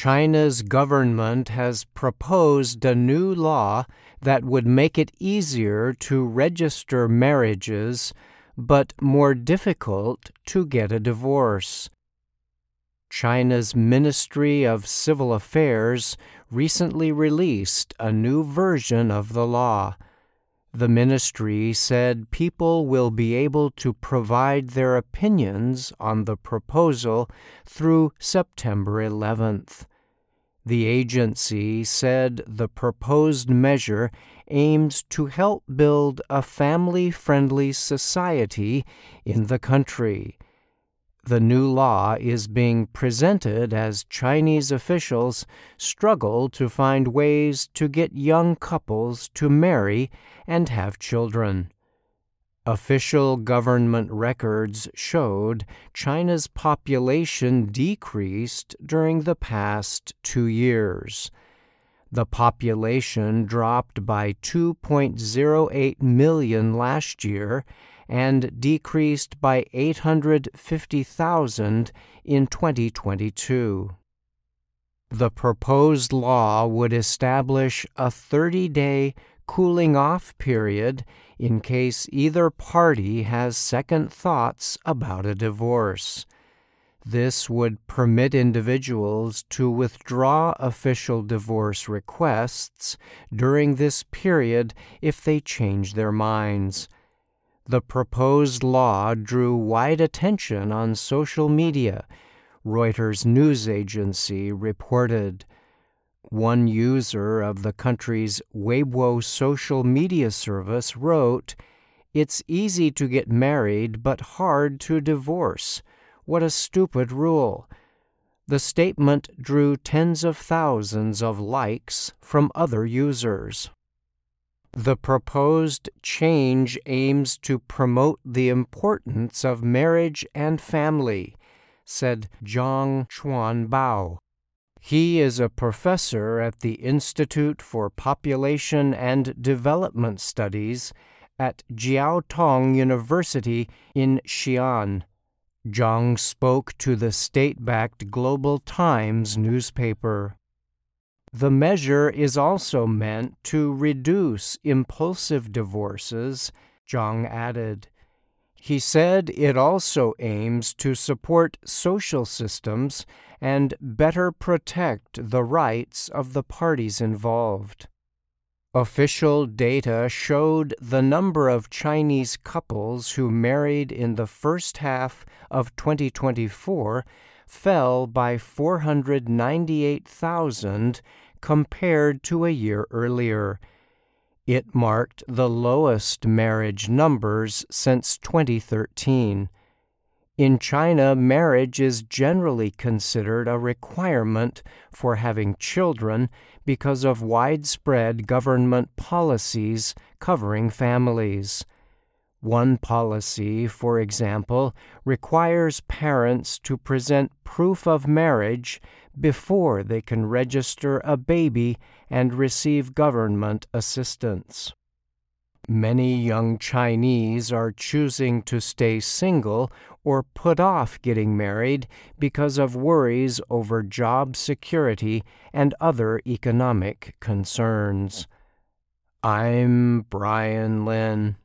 China's government has proposed a new law that would make it easier to register marriages, but more difficult to get a divorce. China's Ministry of Civil Affairs recently released a new version of the law. The ministry said people will be able to provide their opinions on the proposal through September 11th. The agency said the proposed measure aims to help build a family-friendly society in the country. The new law is being presented as Chinese officials struggle to find ways to get young couples to marry and have children. Official government records showed China's population decreased during the past 2 years. The population dropped by 2.08 million last year and decreased by 850,000 in 2022. The proposed law would establish a 30-day cooling-off period in case either party has second thoughts about a divorce. This would permit individuals to withdraw official divorce requests during this period if they change their minds. The proposed law drew wide attention on social media, Reuters news agency reported. One user of the country's Weibo social media service wrote, "It's easy to get married but hard to divorce. What a stupid rule." The statement drew tens of thousands of likes from other users. The proposed change aims to promote the importance of marriage and family, said Zhang Chuanbao. He is a professor at the Institute for Population and Development Studies at Jiaotong University in Xi'an. Zhang spoke to the state-backed Global Times newspaper. The measure is also meant to reduce impulsive divorces, Zhang added. He said it also aims to support social systems and better protect the rights of the parties involved. Official data showed the number of Chinese couples who married in the first half of 2024 fell by 498,000 compared to a year earlier. It marked the lowest marriage numbers since 2013. In China, marriage is generally considered a requirement for having children because of widespread government policies covering families. One policy, for example, requires parents to present proof of marriage before they can register a baby and receive government assistance. Many young Chinese are choosing to stay single or put off getting married because of worries over job security and other economic concerns. I'm Brian Lynn.